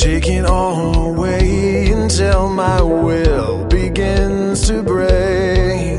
taking all away until my will begins to break.